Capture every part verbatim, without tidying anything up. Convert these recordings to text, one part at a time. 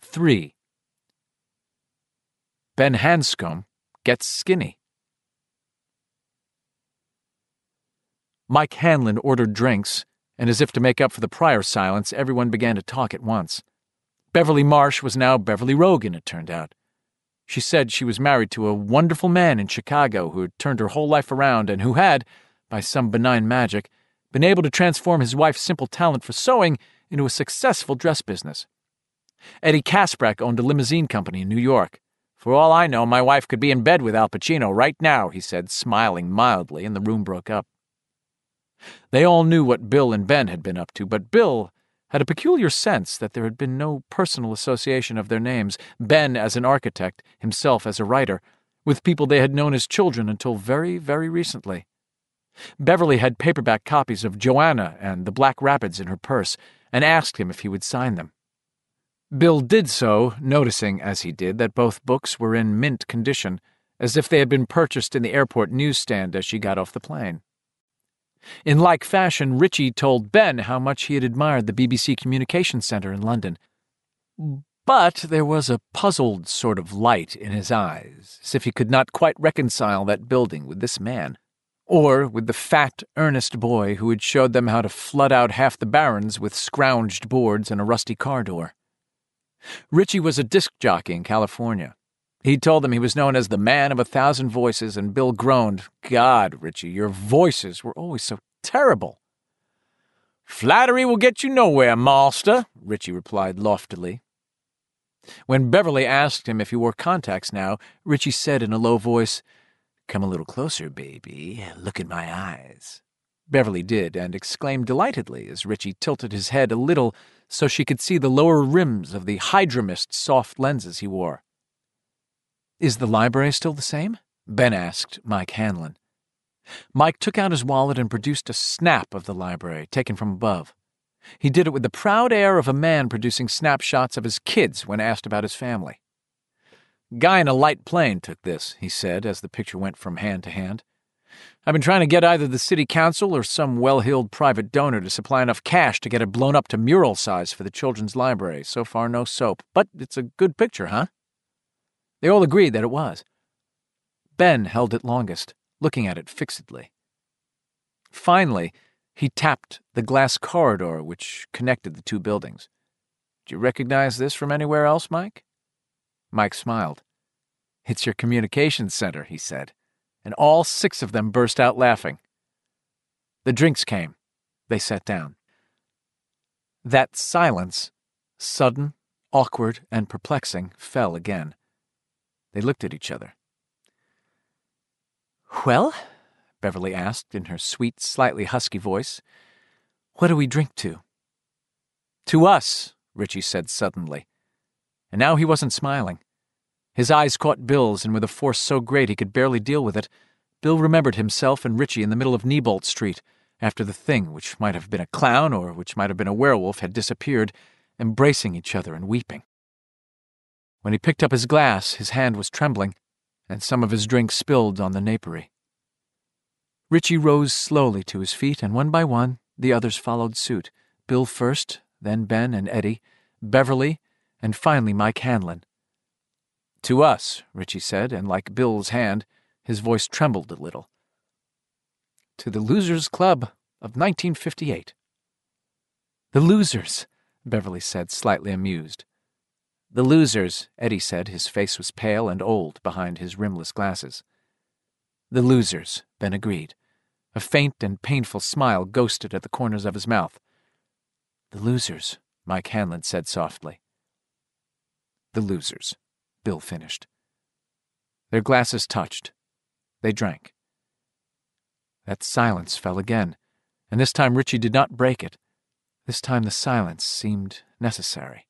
three. Ben Hanscom gets skinny. Mike Hanlon ordered drinks, and as if to make up for the prior silence, everyone began to talk at once. Beverly Marsh was now Beverly Rogan, it turned out. She said she was married to a wonderful man in Chicago who had turned her whole life around and who had, by some benign magic, been able to transform his wife's simple talent for sewing into a successful dress business. Eddie Kasprak owned a limousine company in New York. For all I know, my wife could be in bed with Al Pacino right now, he said, smiling mildly, and the room broke up. They all knew what Bill and Ben had been up to, but Bill had a peculiar sense that there had been no personal association of their names, Ben as an architect, himself as a writer, with people they had known as children until very, very recently. Beverly had paperback copies of Joanna and The Black Rapids in her purse, and asked him if he would sign them. Bill did so, noticing, as he did, that both books were in mint condition, as if they had been purchased in the airport newsstand as she got off the plane. In like fashion, Richie told Ben how much he had admired the B B C Communications Centre in London. But there was a puzzled sort of light in his eyes, as if he could not quite reconcile that building with this man, or with the fat, earnest boy who had showed them how to flood out half the barrens with scrounged boards and a rusty car door. Richie was a disc jockey in California. He told them he was known as the man of a thousand voices, and Bill groaned, "God, Richie, your voices were always so terrible." "Flattery will get you nowhere, master," Richie replied loftily. When Beverly asked him if he wore contacts now, Richie said in a low voice, "Come a little closer, baby. Look in my eyes." Beverly did, and exclaimed delightedly as Richie tilted his head a little so she could see the lower rims of the Hydramist soft lenses he wore. "Is the library still the same?" Ben asked Mike Hanlon. Mike took out his wallet and produced a snap of the library, taken from above. He did it with the proud air of a man producing snapshots of his kids when asked about his family. "Guy in a light plane took this," he said as the picture went from hand to hand. "I've been trying to get either the city council or some well-heeled private donor to supply enough cash to get it blown up to mural size for the children's library. So far, no soap. But it's a good picture, huh?" They all agreed that it was. Ben held it longest, looking at it fixedly. Finally, he tapped the glass corridor which connected the two buildings. "Do you recognize this from anywhere else, Mike?" Mike smiled. "It's your communications center," he said, and all six of them burst out laughing. The drinks came. They sat down. That silence, sudden, awkward, and perplexing, fell again. They looked at each other. "Well," Beverly asked in her sweet, slightly husky voice, "what do we drink to?" "To us," Richie said suddenly. And now he wasn't smiling. His eyes caught Bill's, and with a force so great he could barely deal with it, Bill remembered himself and Richie in the middle of Neibolt Street, after the thing, which might have been a clown or which might have been a werewolf, had disappeared, embracing each other and weeping. When he picked up his glass, his hand was trembling, and some of his drink spilled on the napery. Richie rose slowly to his feet, and one by one, the others followed suit. Bill first, then Ben and Eddie, Beverly, and finally Mike Hanlon. "To us," Richie said, and like Bill's hand, his voice trembled a little. "To the Losers' Club of nineteen fifty-eight. "The Losers," Beverly said, slightly amused. "The Losers," Eddie said. His face was pale and old behind his rimless glasses. "The Losers," Ben agreed. A faint and painful smile ghosted at the corners of his mouth. "The Losers," Mike Hanlon said softly. "The Losers," Bill finished. Their glasses touched. They drank. That silence fell again, and this time Richie did not break it. This time the silence seemed necessary.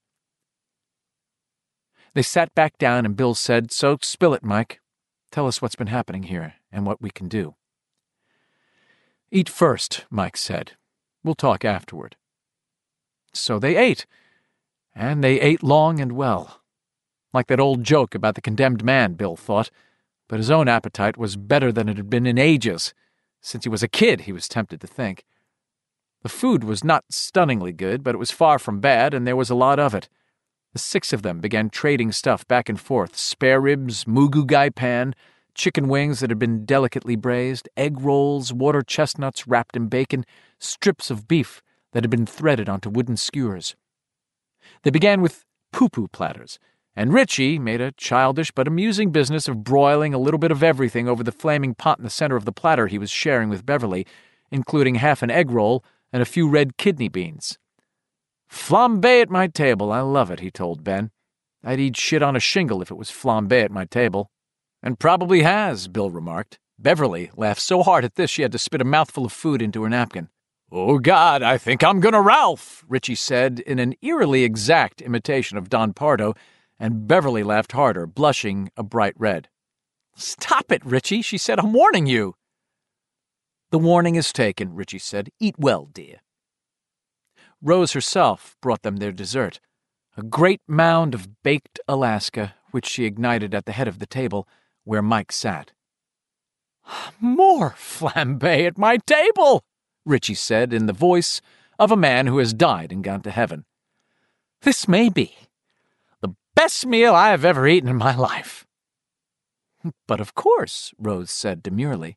They sat back down, and Bill said, "So spill it, Mike. Tell us what's been happening here and what we can do." "Eat first," Mike said. "We'll talk afterward." So they ate, and they ate long and well. Like that old joke about the condemned man, Bill thought, but his own appetite was better than it had been in ages. Since he was a kid, he was tempted to think. The food was not stunningly good, but it was far from bad, and there was a lot of it. The six of them began trading stuff back and forth: spare ribs, mugu gai pan, chicken wings that had been delicately braised, egg rolls, water chestnuts wrapped in bacon, strips of beef that had been threaded onto wooden skewers. They began with poo-poo platters, and Richie made a childish but amusing business of broiling a little bit of everything over the flaming pot in the center of the platter he was sharing with Beverly, including half an egg roll and a few red kidney beans. "Flambe at my table, I love it," he told Ben. "I'd eat shit on a shingle if it was flambe at my table." "And probably has," Bill remarked. Beverly laughed so hard at this she had to spit a mouthful of food into her napkin. "Oh, God, I think I'm gonna Ralph," Richie said in an eerily exact imitation of Don Pardo, and Beverly laughed harder, blushing a bright red. "Stop it, Richie," she said. "I'm warning you." "The warning is taken," Richie said. "Eat well, dear." Rose herself brought them their dessert, a great mound of baked Alaska, which she ignited at the head of the table, where Mike sat. "More flambe at my table," Richie said in the voice of a man who has died and gone to heaven. "This may be the best meal I have ever eaten in my life." "But of course," Rose said demurely.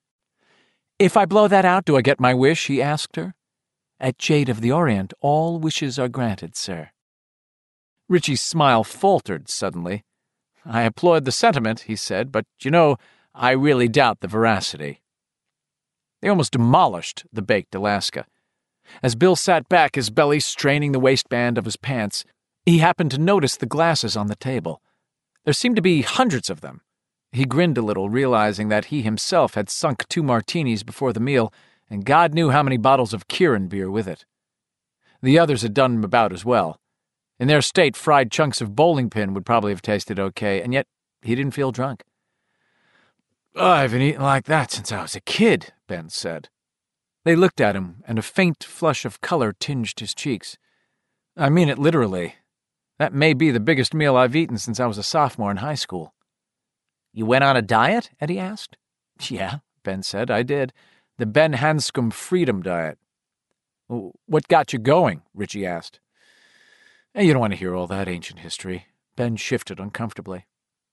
"If I blow that out, do I get my wish?" he asked her. "At Jade of the Orient, all wishes are granted, sir." Richie's smile faltered suddenly. "I applaud the sentiment," he said, "but, you know, I really doubt the veracity." They almost demolished the baked Alaska. As Bill sat back, his belly straining the waistband of his pants, he happened to notice the glasses on the table. There seemed to be hundreds of them. He grinned a little, realizing that he himself had sunk two martinis before the meal, and God knew how many bottles of Kirin beer with it. The others had done him about as well. In their state, fried chunks of bowling pin would probably have tasted okay, and yet he didn't feel drunk. "I haven't eaten like that since I was a kid," Ben said. They looked at him, and a faint flush of color tinged his cheeks. "I mean it literally. That may be the biggest meal I've eaten since I was a sophomore in high school." "You went on a diet?" Eddie asked. "Yeah," Ben said, "I did. The Ben Hanscom Freedom Diet." "What got you going?" Richie asked. "You don't want to hear all that ancient history." Ben shifted uncomfortably.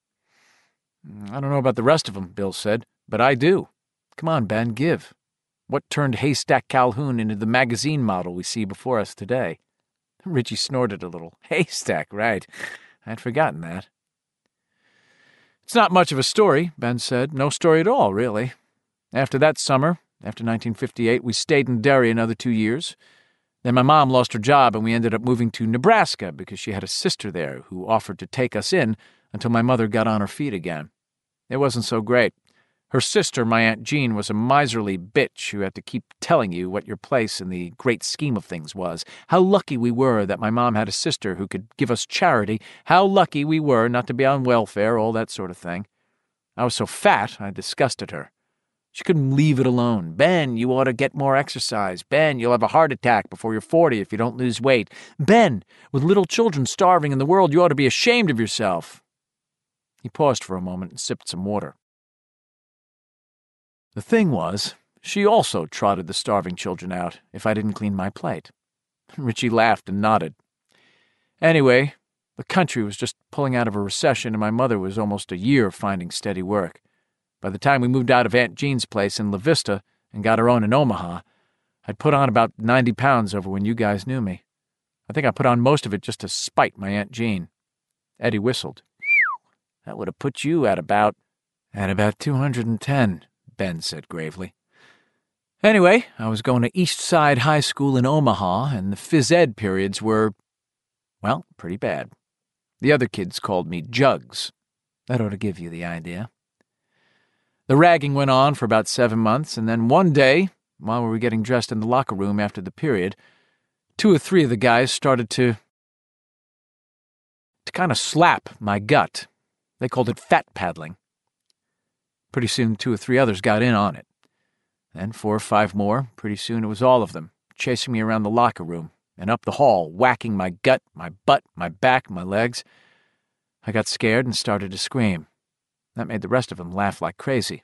"I don't know about the rest of them," Bill said, "but I do. Come on, Ben, give. What turned Haystack Calhoun into the magazine model we see before us today?" Richie snorted a little. "Haystack, right. I'd forgotten that." "It's not much of a story," Ben said. "No story at all, really. After that summer, after nineteen fifty-eight, we stayed in Derry another two years. Then my mom lost her job and we ended up moving to Nebraska because she had a sister there who offered to take us in until my mother got on her feet again. It wasn't so great. Her sister, my Aunt Jean, was a miserly bitch who had to keep telling you what your place in the great scheme of things was. How lucky we were that my mom had a sister who could give us charity. How lucky we were not to be on welfare, all that sort of thing. I was so fat, I disgusted her. She couldn't leave it alone. "Ben, you ought to get more exercise. Ben, you'll have a heart attack before you're forty if you don't lose weight. Ben, with little children starving in the world, you ought to be ashamed of yourself." He paused for a moment and sipped some water. "The thing was, she also trotted the starving children out if I didn't clean my plate." Richie laughed and nodded. "Anyway, the country was just pulling out of a recession and my mother was almost a year finding steady work. By the time we moved out of Aunt Jean's place in La Vista and got our own in Omaha, I'd put on about ninety pounds over when you guys knew me. I think I put on most of it just to spite my Aunt Jean." Eddie whistled. "That would have put you at about—" "At about two hundred and ten, Ben said gravely. "Anyway, I was going to East Side High School in Omaha, and the phys ed periods were, well, pretty bad. The other kids called me Jugs. That ought to give you the idea. The ragging went on for about seven months, and then one day, while we were getting dressed in the locker room after the period, two or three of the guys started to... to kind of slap my gut. They called it fat paddling. Pretty soon, two or three others got in on it. Then four or five more. Pretty soon it was all of them, chasing me around the locker room and up the hall, whacking my gut, my butt, my back, my legs. I got scared and started to scream. That made the rest of them laugh like crazy.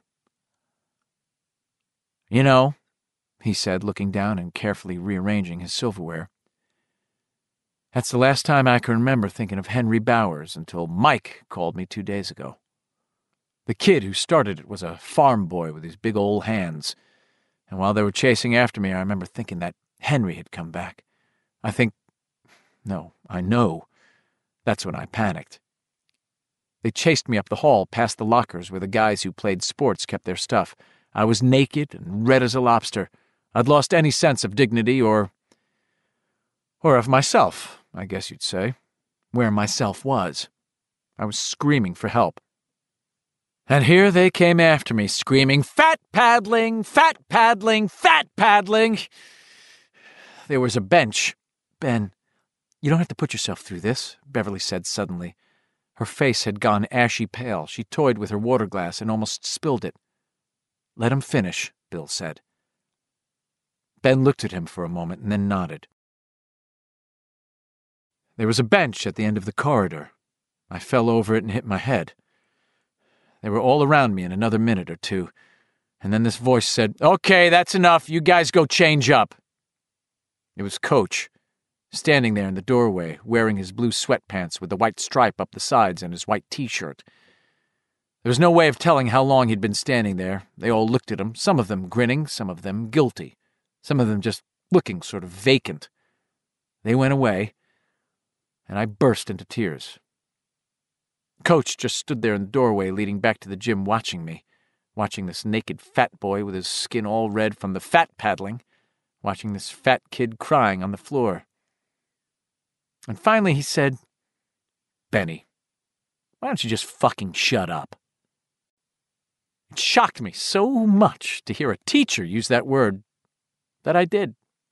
"You know," he said, looking down and carefully rearranging his silverware, That's the last time I can remember thinking of Henry Bowers until Mike called me two days ago. The kid who started it was a farm boy with his big old hands, and while they were chasing after me, I remember thinking that Henry had come back. I think... no, I know. That's when I panicked. They chased me up the hall past the lockers where the guys who played sports kept their stuff. I was naked and red as a lobster. I'd lost any sense of dignity or... or of myself, I guess you'd say. Where myself was. I was screaming for help. And here they came after me, screaming, "Fat paddling! Fat paddling! Fat paddling!" There was a bench. "Ben, you don't have to put yourself through this," Beverly said suddenly. Her face had gone ashy pale. She toyed with her water glass and almost spilled it. "Let him finish," Bill said. Ben looked at him for a moment and then nodded. There was a bench at the end of the corridor. I fell over it and hit my head. They were all around me in another minute or two, and then this voice said, "Okay, that's enough. You guys go change up." It was Coach, standing there in the doorway, wearing his blue sweatpants with the white stripe up the sides and his white T-shirt. There was no way of telling how long he'd been standing there. They all looked at him, some of them grinning, some of them guilty, some of them just looking sort of vacant. They went away, and I burst into tears. Coach just stood there in the doorway leading back to the gym watching me, watching this naked fat boy with his skin all red from the fat paddling, watching this fat kid crying on the floor. And finally he said, "Benny, why don't you just fucking shut up?" It shocked me so much to hear a teacher use that word that I did.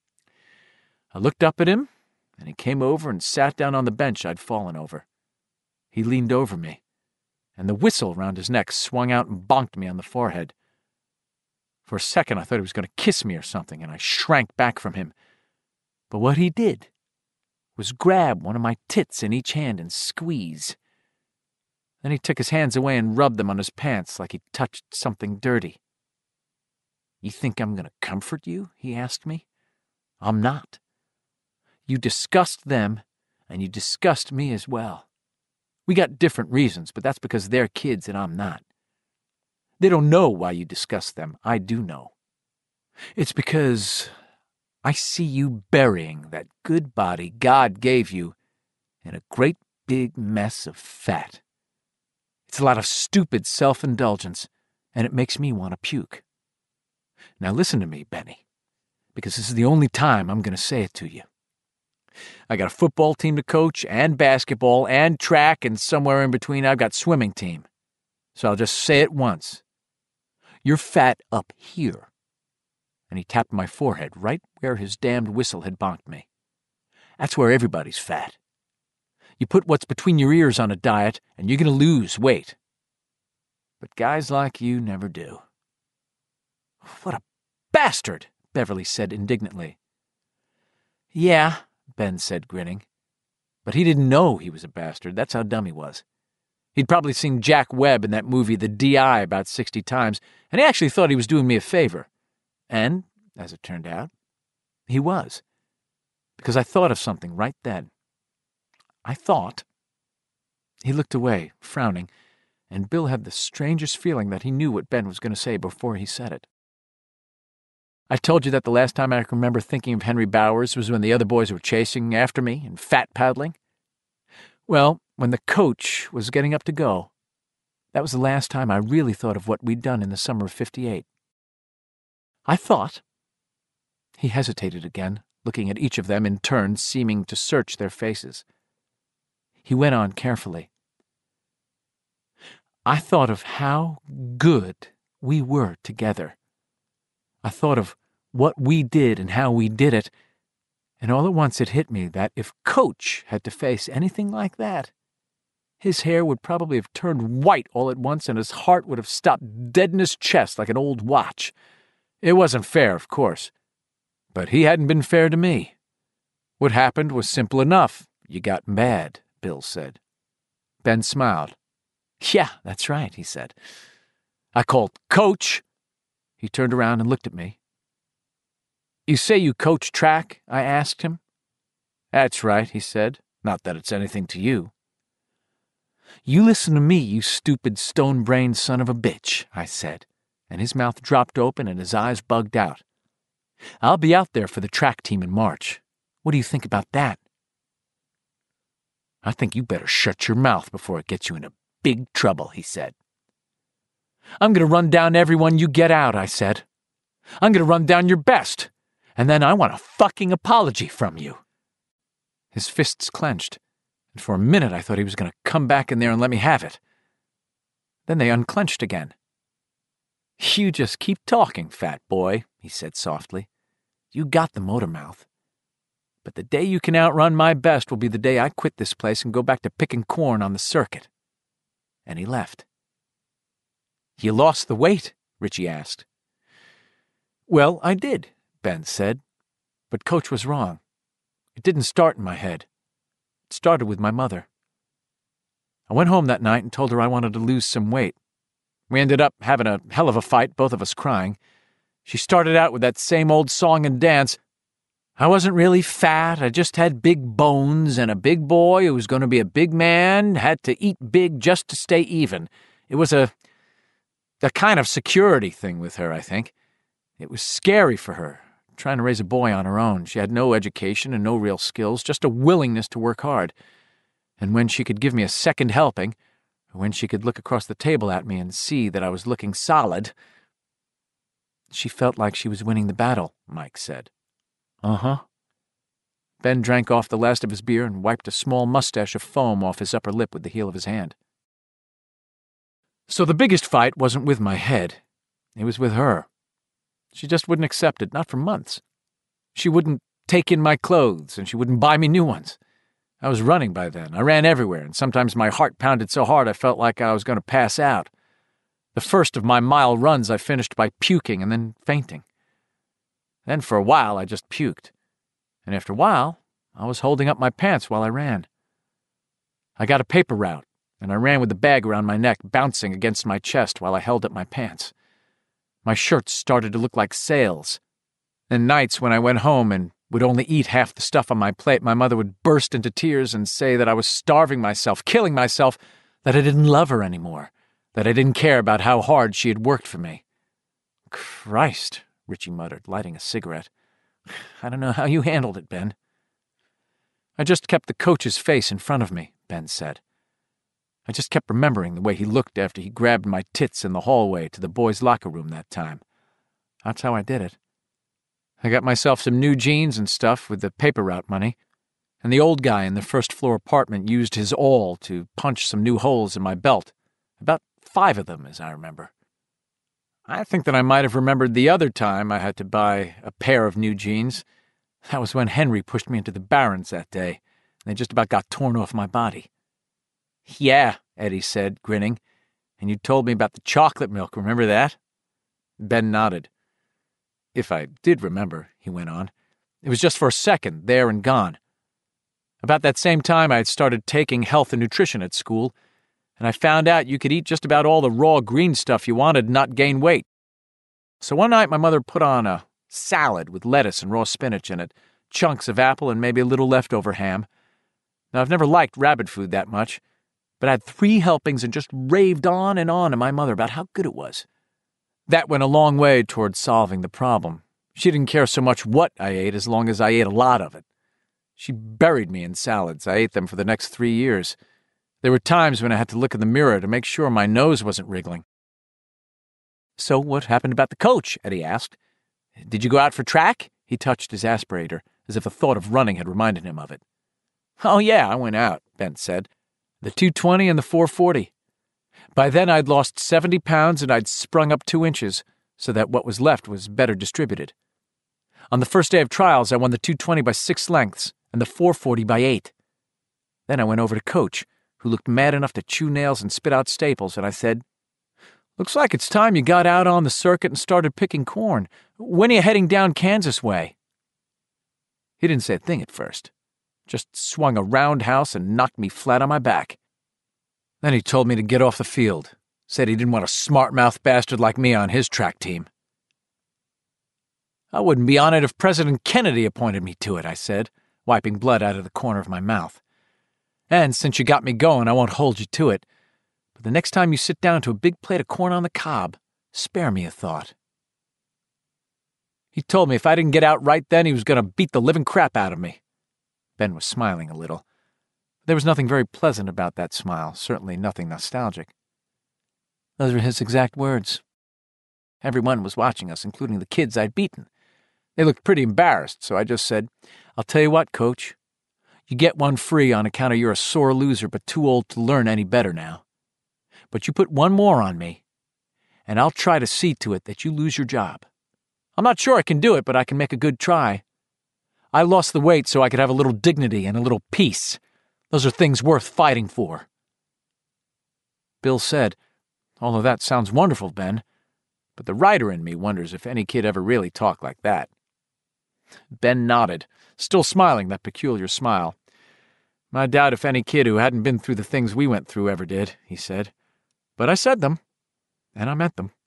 I looked up at him, and he came over and sat down on the bench I'd fallen over. He leaned over me, and the whistle round his neck swung out and bonked me on the forehead. For a second I thought he was going to kiss me or something, and I shrank back from him. But what he did was grab one of my tits in each hand and squeeze. Then he took his hands away and rubbed them on his pants like he touched something dirty. "You think I'm going to comfort you?" he asked me. "I'm not. You disgust them, and you disgust me as well. We got different reasons, but that's because they're kids and I'm not. They don't know why you disgust them. I do know. It's because I see you burying that good body God gave you in a great big mess of fat. It's a lot of stupid self-indulgence, and it makes me want to puke. Now listen to me, Benny, because this is the only time I'm going to say it to you. I got a football team to coach, and basketball, and track, and somewhere in between I've got swimming team. So I'll just say it once. You're fat up here." And he tapped my forehead right where his damned whistle had bonked me. "That's where everybody's fat. You put what's between your ears on a diet, and you're going to lose weight. But guys like you never do." "What a bastard!" Beverly said indignantly. "Yeah," Ben said, grinning. But he didn't know he was a bastard. That's how dumb he was. He'd probably seen Jack Webb in that movie The D I about sixty times, and he actually thought he was doing me a favor. And, as it turned out, he was. Because I thought of something right then. I thought... He looked away, frowning, and Bill had the strangest feeling that he knew what Ben was going to say before he said it. "I told you that the last time I can remember thinking of Henry Bowers was when the other boys were chasing after me and fat paddling. Well, when the coach was getting up to go, that was the last time I really thought of what we'd done in the summer of fifty-eight. I thought..." He hesitated again, looking at each of them in turn, seeming to search their faces. He went on carefully. "I thought of how good we were together. I thought of what we did and how we did it, and all at once it hit me that if Coach had to face anything like that, his hair would probably have turned white all at once and his heart would have stopped dead in his chest like an old watch. It wasn't fair, of course, but he hadn't been fair to me. What happened was simple enough. You got mad," Bill said. Ben smiled. "Yeah, that's right," he said. "I called Coach." He turned around and looked at me. "You say you coach track?" I asked him. That's right, he said. Not that it's anything to you. You listen to me, you stupid stone-brained son of a bitch, I said, and his mouth dropped open and his eyes bugged out. I'll be out there for the track team in March. What do you think about that? I think you better shut your mouth before it gets you into big trouble, he said. I'm going to run down everyone you get out, I said. I'm going to run down your best, and then I want a fucking apology from you. His fists clenched, and for a minute I thought he was going to come back in there and let me have it. Then they unclenched again. You just keep talking, fat boy, he said softly. You got the motor mouth. But the day you can outrun my best will be the day I quit this place and go back to picking corn on the circuit. And he left. You lost the weight? Richie asked. Well, I did, Ben said. But Coach was wrong. It didn't start in my head. It started with my mother. I went home that night and told her I wanted to lose some weight. We ended up having a hell of a fight, both of us crying. She started out with that same old song and dance. I wasn't really fat, I just had big bones, and a big boy who was going to be a big man had to eat big just to stay even. It was a, a kind of security thing with her, I think. It was scary for her, trying to raise a boy on her own. She had no education and no real skills, just a willingness to work hard. And when she could give me a second helping, or when she could look across the table at me and see that I was looking solid, she felt like she was winning the battle, Mike said. Uh-huh. Ben drank off the last of his beer and wiped a small mustache of foam off his upper lip with the heel of his hand. So the biggest fight wasn't with my head. It was with her. She just wouldn't accept it, not for months. She wouldn't take in my clothes, and she wouldn't buy me new ones. I was running by then. I ran everywhere, and sometimes my heart pounded so hard I felt like I was going to pass out. The first of my mile runs I finished by puking and then fainting. Then for a while I just puked. And after a while, I was holding up my pants while I ran. I got a paper route, and I ran with the bag around my neck, bouncing against my chest while I held up my pants. My shirts started to look like sails. And nights when I went home and would only eat half the stuff on my plate, my mother would burst into tears and say that I was starving myself, killing myself, that I didn't love her anymore, that I didn't care about how hard she had worked for me. Christ, Richie muttered, lighting a cigarette. I don't know how you handled it, Ben. I just kept the coach's face in front of me, Ben said. I just kept remembering the way he looked after he grabbed my tits in the hallway to the boys' locker room that time. That's how I did it. I got myself some new jeans and stuff with the paper route money, and the old guy in the first-floor apartment used his awl to punch some new holes in my belt, about five of them, as I remember. I think that I might have remembered the other time I had to buy a pair of new jeans. That was when Henry pushed me into the Barrens that day, and they just about got torn off my body. Yeah, Eddie said, grinning, and you told me about the chocolate milk, remember that? Ben nodded. If I did remember, he went on. It was just for a second, there and gone. About that same time I had started taking health and nutrition at school, and I found out you could eat just about all the raw green stuff you wanted and not gain weight. So one night my mother put on a salad with lettuce and raw spinach in it, chunks of apple and maybe a little leftover ham. Now, I've never liked rabbit food that much, but I had three helpings and just raved on and on to my mother about how good it was. That went a long way toward solving the problem. She didn't care so much what I ate as long as I ate a lot of it. She buried me in salads. I ate them for the next three years. There were times when I had to look in the mirror to make sure my nose wasn't wriggling. So what happened about the coach? Eddie asked. Did you go out for track? He touched his aspirator, as if the thought of running had reminded him of it. Oh, yeah, I went out, Ben said. The two twenty and the four forty. By then I'd lost seventy pounds and I'd sprung up two inches, so that what was left was better distributed. On the first day of trials, I won the two twenty by six lengths and the four forty by eight. Then I went over to Coach, who looked mad enough to chew nails and spit out staples, and I said, Looks like it's time you got out on the circuit and started picking corn. When are you heading down Kansas way? He didn't say a thing at first, just swung a roundhouse and knocked me flat on my back. Then he told me to get off the field, said he didn't want a smart-mouthed bastard like me on his track team. I wouldn't be on it if President Kennedy appointed me to it, I said. wiping blood out of the corner of my mouth. "And since you got me going, I won't hold you to it. But the next time you sit down to a big plate of corn on the cob, spare me a thought." He told me if I didn't get out right then, he was going to beat the living crap out of me. Ben was smiling a little. There was nothing very pleasant about that smile, certainly nothing nostalgic. Those were his exact words. Everyone was watching us, including the kids I'd beaten. They looked pretty embarrassed, so I just said, "I'll tell you what, Coach. You get one free on account of you're a sore loser but too old to learn any better now. But you put one more on me, and I'll try to see to it that you lose your job. I'm not sure I can do it, but I can make a good try. I lost the weight so I could have a little dignity and a little peace. Those are things worth fighting for." Bill said, "All of that sounds wonderful, Ben, but the writer in me wonders if any kid ever really talked like that." Ben nodded, still smiling that peculiar smile. "I doubt if any kid who hadn't been through the things we went through ever did," he said. "But I said them, and I meant them."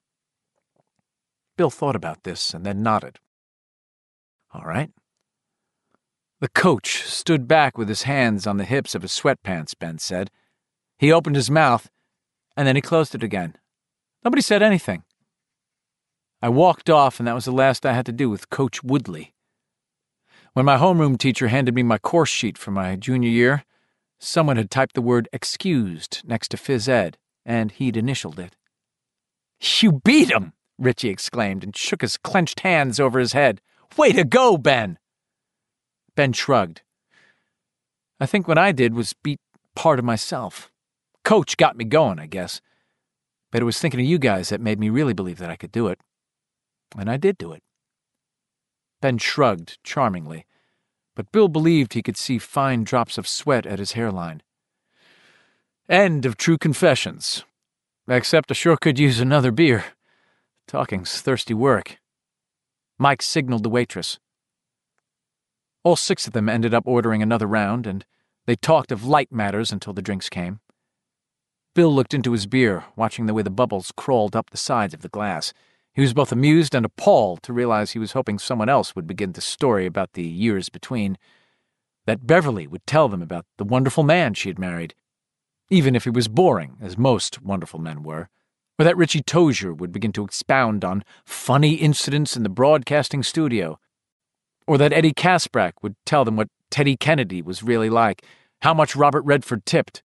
Bill thought about this and then nodded. "All right." The coach stood back with his hands on the hips of his sweatpants, Ben said. He opened his mouth, and then he closed it again. Nobody said anything. I walked off, and that was the last I had to do with Coach Woodley. When my homeroom teacher handed me my course sheet for my junior year, someone had typed the word "excused" next to phys ed, and he'd initialed it. "You beat him!" Richie exclaimed and shook his clenched hands over his head. "Way to go, Ben!" Ben shrugged. "I think what I did was beat part of myself. Coach got me going, I guess. But it was thinking of you guys that made me really believe that I could do it. And I did do it." Ben shrugged charmingly, but Bill believed he could see fine drops of sweat at his hairline. "End of true confessions. Except I sure could use another beer. Talking's thirsty work." Mike signaled the waitress. All six of them ended up ordering another round, and they talked of light matters until the drinks came. Bill looked into his beer, watching the way the bubbles crawled up the sides of the glass. He was both amused and appalled to realize he was hoping someone else would begin the story about the years between, that Beverly would tell them about the wonderful man she had married, even if he was boring, as most wonderful men were, or that Richie Tozier would begin to expound on funny incidents in the broadcasting studio, or that Eddie Kasprak would tell them what Teddy Kennedy was really like, how much Robert Redford tipped,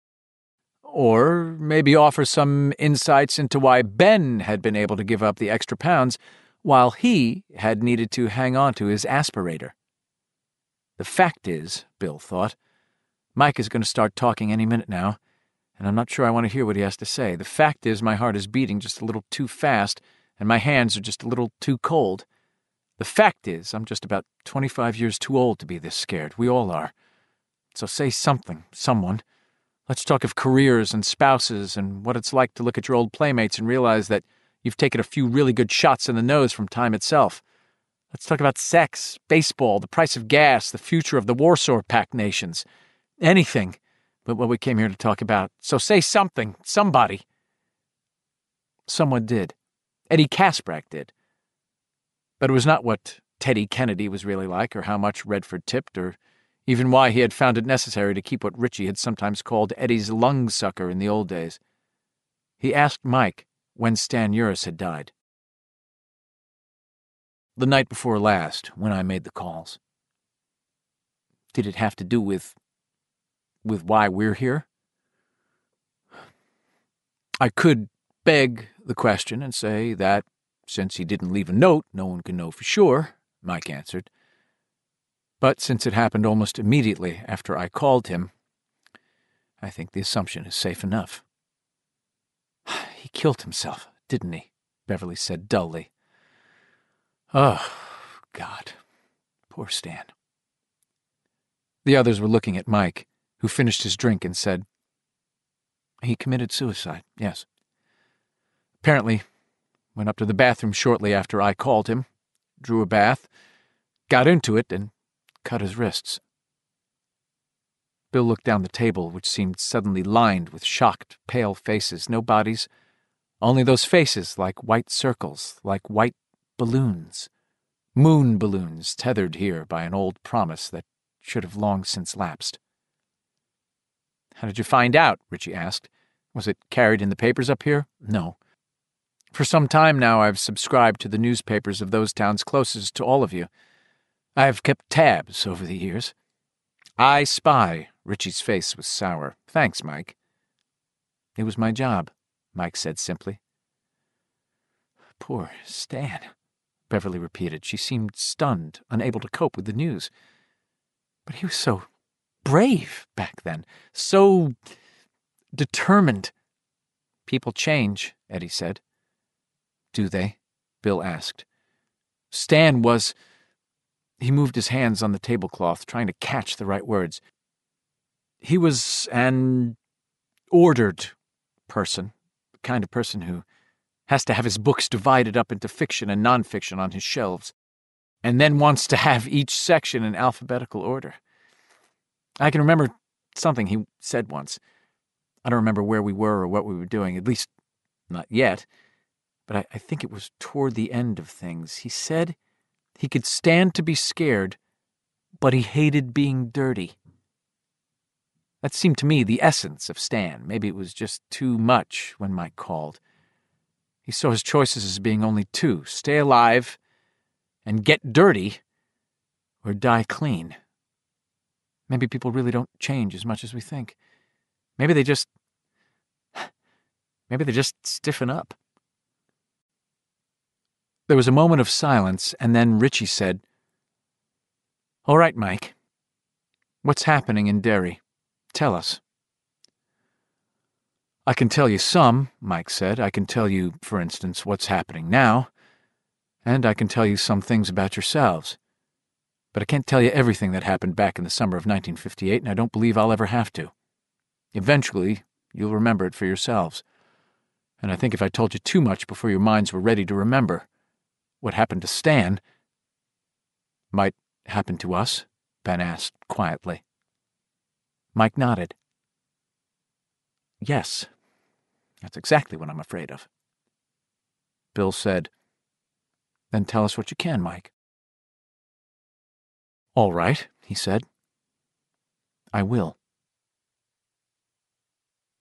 or maybe offer some insights into why Ben had been able to give up the extra pounds while he had needed to hang on to his aspirator. The fact is, Bill thought, Mike is going to start talking any minute now, and I'm not sure I want to hear what he has to say. The fact is my heart is beating just a little too fast, and my hands are just a little too cold. The fact is I'm just about twenty-five years too old to be this scared. We all are. So say something, someone. Let's talk of careers and spouses and what it's like to look at your old playmates and realize that you've taken a few really good shots in the nose from time itself. Let's talk about sex, baseball, the price of gas, the future of the Warsaw Pact nations. Anything but what we came here to talk about. So say something, somebody. Someone did. Eddie Kasprak did. But it was not what Teddy Kennedy was really like, or how much Redford tipped, or even why he had found it necessary to keep what Richie had sometimes called Eddie's lung sucker in the old days. He asked Mike when Stan Uris had died. The night before last, when I made the calls. Did it have to do with... with why we're here? I could beg the question and say that, since he didn't leave a note, no one can know for sure, Mike answered. But since it happened almost immediately after I called him, I think the assumption is safe enough. He killed himself, didn't he? Beverly said dully. Oh, God. Poor Stan. The others were looking at Mike, who finished his drink and said, He committed suicide, yes. Apparently, went up to the bathroom shortly after I called him, drew a bath, got into it, and cut his wrists. Bill looked down the table, which seemed suddenly lined with shocked, pale faces. No bodies, only those faces like white circles, like white balloons. Moon balloons tethered here by an old promise that should have long since lapsed. "How did you find out?" Richie asked. "Was it carried in the papers up here?" "No. For some time now I've subscribed to the newspapers of those towns closest to all of you. I've kept tabs over the years." "I spy." Richie's face was sour. "Thanks, Mike." "It was my job," Mike said simply. "Poor Stan," Beverly repeated. She seemed stunned, unable to cope with the news. But he was so brave back then, so determined. "People change," Eddie said. "Do they?" Bill asked. Stan was... He moved his hands on the tablecloth, trying to catch the right words. He was an ordered person, the kind of person who has to have his books divided up into fiction and nonfiction on his shelves, and then wants to have each section in alphabetical order. I can remember something he said once. I don't remember where we were or what we were doing, at least not yet, but I, I think it was toward the end of things. He said he could stand to be scared, but he hated being dirty. That seemed to me the essence of Stan. Maybe it was just too much when Mike called. He saw his choices as being only two: stay alive and get dirty, or die clean. Maybe people really don't change as much as we think. Maybe they just... Maybe they just stiffen up. There was a moment of silence, and then Richie said, "All right, Mike. What's happening in Derry? Tell us." "I can tell you some," Mike said. "I can tell you, for instance, what's happening now, and I can tell you some things about yourselves. But I can't tell you everything that happened back in the summer of nineteen fifty-eight, and I don't believe I'll ever have to. Eventually, you'll remember it for yourselves. And I think if I told you too much before your minds were ready to remember, what happened to Stan might happen to us?" Ben asked quietly. Mike nodded. "Yes, that's exactly what I'm afraid of." Bill said, "Then tell us what you can, Mike." "All right," he said. "I will."